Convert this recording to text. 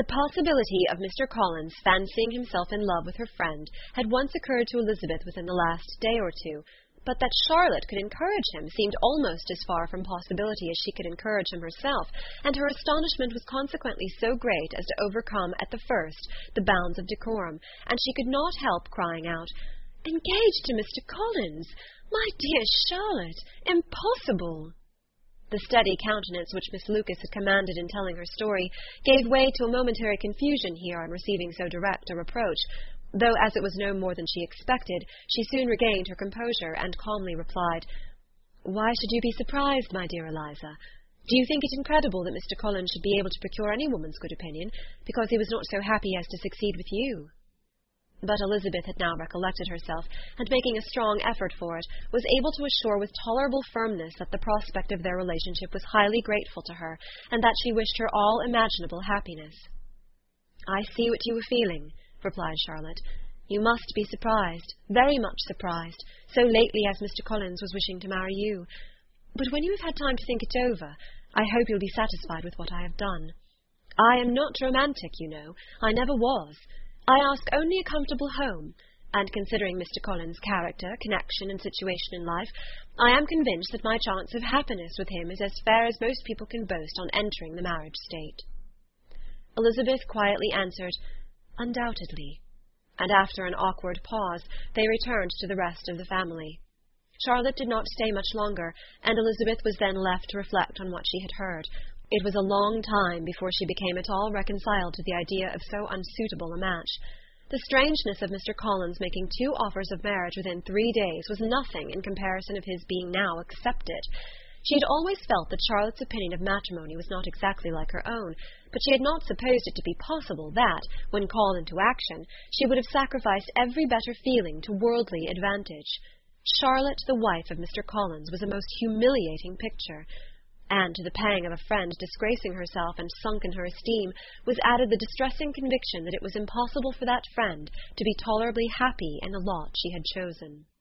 The possibility of Mr. Collins fancying himself in love with her friend had once occurred to Elizabeth within the last day or two, but that Charlotte could encourage him seemed almost as far from possibility as she could encourage him herself, and her astonishment was consequently so great as to overcome at the first the bounds of decorum, and she could not help crying out, "Engaged to Mr. Collins! My dear Charlotte! Impossible!" The steady countenance which Miss Lucas had commanded in telling her story gave way to a momentary confusion here on receiving so direct a reproach, though as it was no more than she expected, she soon regained her composure, and calmly replied, "Why should you be surprised, my dear Eliza? Do you think it incredible that Mr. Collins should be able to procure any woman's good opinion, because he was not so happy as to succeed with you?" But Elizabeth had now recollected herself, and making a strong effort for it, was able to assure with tolerable firmness that the prospect of their relationship was highly grateful to her, and that she wished her all imaginable happiness. "I see what you were feeling," replied Charlotte. "You must be surprised, very much surprised, so lately as Mr. Collins was wishing to marry you. But when you have had time to think it over, I hope you'll be satisfied with what I have done. I am not romantic, you know. I never was. I ask only a comfortable home, and considering Mr. Collins' character, connection, and situation in life, I am convinced that my chance of happiness with him is as fair as most people can boast on entering the marriage state." Elizabeth quietly answered, "Undoubtedly," and after an awkward pause, they returned to the rest of the family. Charlotte did not stay much longer, and Elizabeth was then left to reflect on what she had heard. It was a long time before she became at all reconciled to the idea of so unsuitable a match. The strangeness of Mr. Collins making 2 offers of marriage within 3 days was nothing in comparison of his being now accepted. She had always felt that Charlotte's opinion of matrimony was not exactly like her own, but she had not supposed it to be possible that, when called into action, she would have sacrificed every better feeling to worldly advantage. Charlotte, the wife of Mr. Collins, was a most humiliating picture, and to the pang of a friend disgracing herself and sunk in her esteem was added the distressing conviction that it was impossible for that friend to be tolerably happy in the lot she had chosen.